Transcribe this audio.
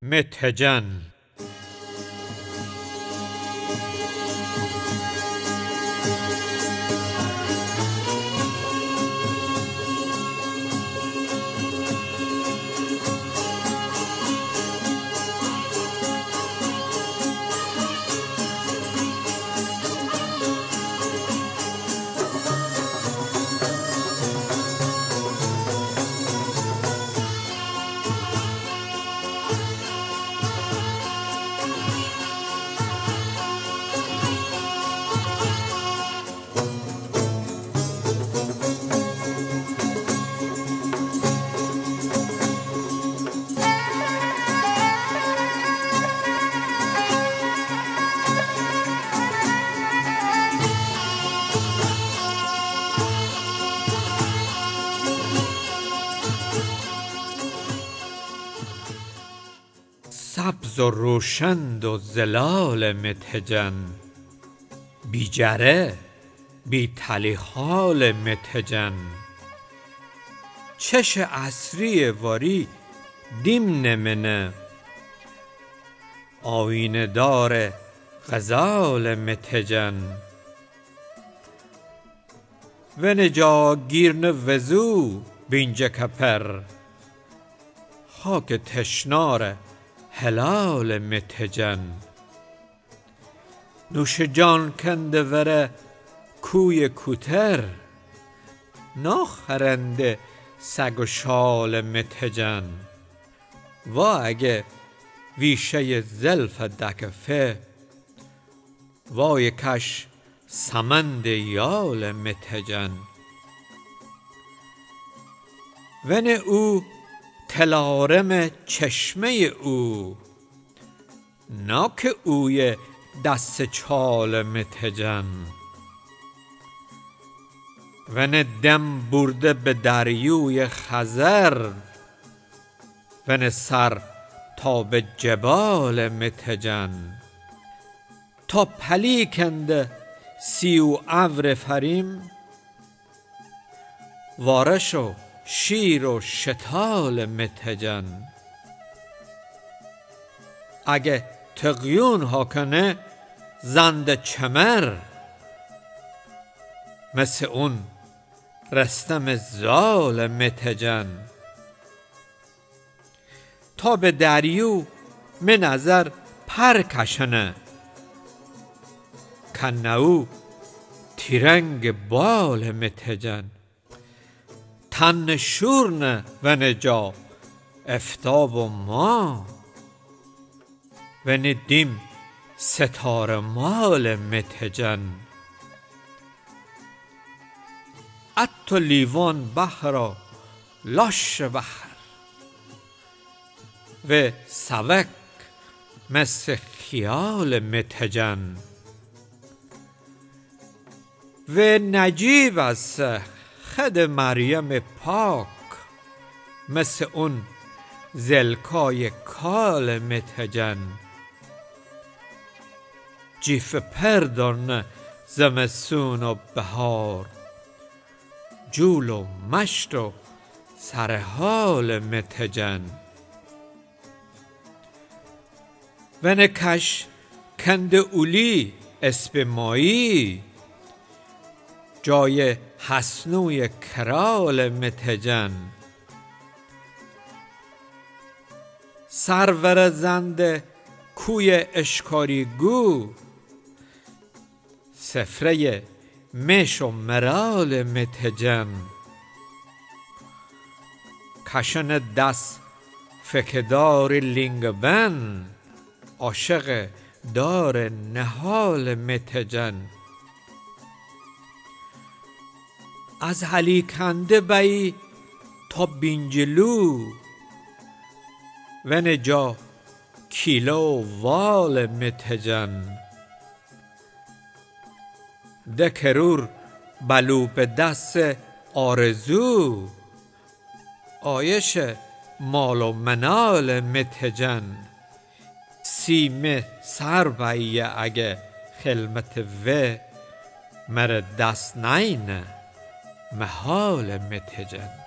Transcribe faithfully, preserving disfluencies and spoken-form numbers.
متهجن. سبز و روشن و زلال متهجن، بی جره بی تلیخال متهجن. چش عصری واری دیم نمنه، آینه دار غزال متهجن. و نجا گیرن وزو بینجا کپر، خاک تشنار هلال متهجن. نوش جان کنده وره کوی کوتر، ناخرنده سگ و شال متهجن. و اگه ویشه زلف دکفه، وای کش سمند یال متهجن. ون او تلارم چشمه او، ناک اوی دست چال متهجن. ون دم برده به دریوی خزر، ون سر تا به جبال متهجن. تا پلی کنده سی و عور فریم، وارش و شیر و شتال متهجن. اگه تقیون ها کنه زند چمر، مثل اون رستم زال متهجن. تا به دریو من نظر پر کشنه، کنه او تیرنگ بال متهجن. تن شورنه و نجا افتاب و ما، و ندیم ستاره مال متهجن. اتو لیوان بحر لاش بحر، و سوک مثل خیال متهجن. و نجیب است خد مریم پاک، مثل اون زلکای کال متهجن. جیف پردارنه زمستون و بهار، جول و مشت و سرحال متهجن. و نکش کند اولی اسب مایی، جای حسنوی کرال متهجن. سرور زند کوی اشکاری گو، سفره مش و مرال متهجن. کشن دست فکدار لینگ بن، عاشق دار نهال متهجن. از هلی کنده بی تا بینجلو، و نجا کیلو وال متهجن. دکرور بلو به دست آرزو، آیش مال و منال متهجن. سیم سر بایه اگه خلمت و مر دست نینه محال متهجن.